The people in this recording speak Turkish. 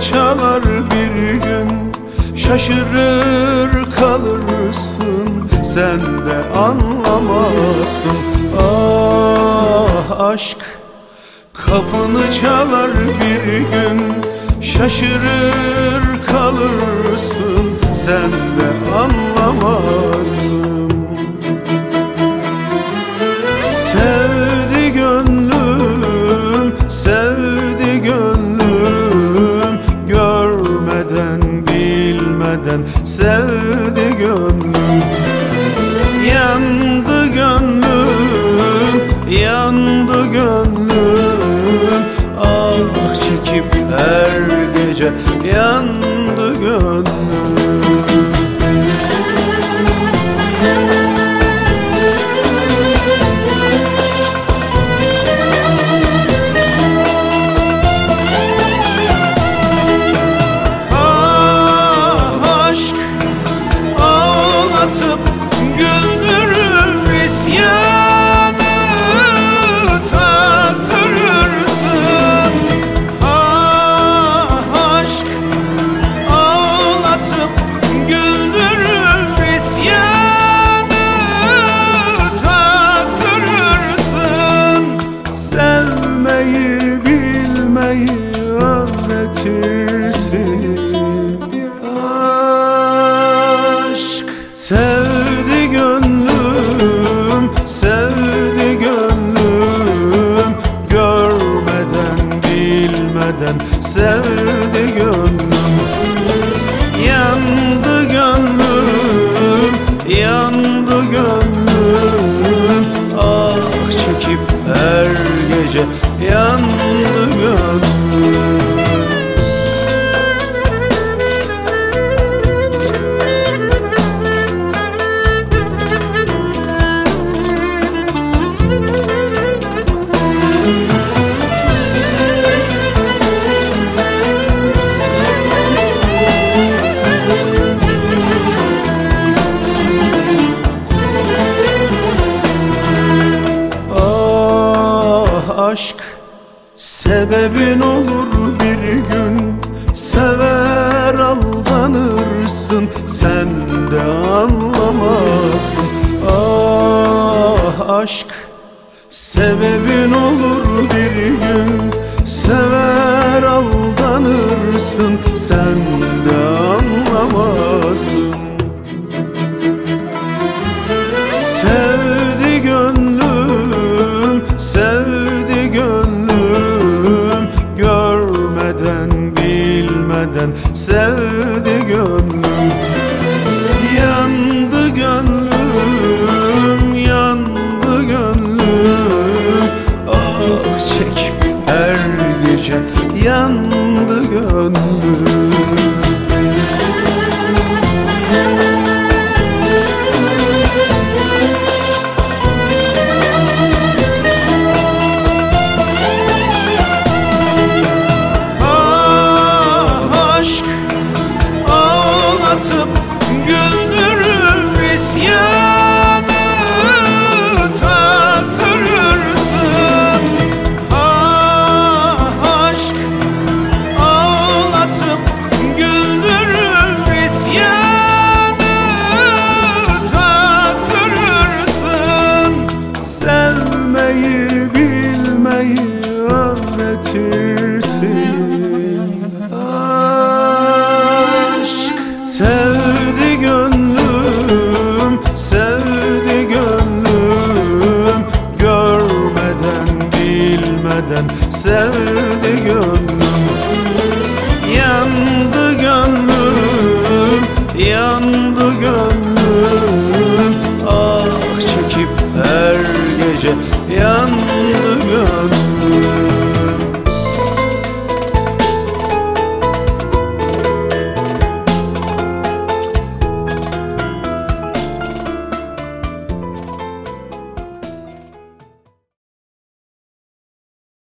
çalar bir gün, şaşırır kalırsın, sen de anlamazsın. Ah aşk kapını çalar bir gün, şaşırır kalırsın, sen de anlamazsın. Sevdi gönlüm, sevdi gönlüm, görmeden bilmeden sevdi gönlüm. Yandı gönlüm, yandı gönlüm, ah çekip her gece yandı gönlüm. Sevmeyi bilmeyi öğretirsin. Aşk sevdi gönlüm, sevdi gönlüm, görmeden bilmeden sevdi gönlüm. Yandı gönlüm, yandı gönlüm, ah çekip her gece yandı gönlüm. Aşk sebebin olur bir gün, sever aldanırsın, sen de anlamazsın. Ah aşk sebebin olur bir gün, sever aldanırsın, sen de anlamazsın. Sevdi gönlüm, sevdi gönlüm, görmeden bilmeden sevdi gönlüm. Yandı gönlüm, yandı gönlüm, ah çekip her gece yandı gönlüm.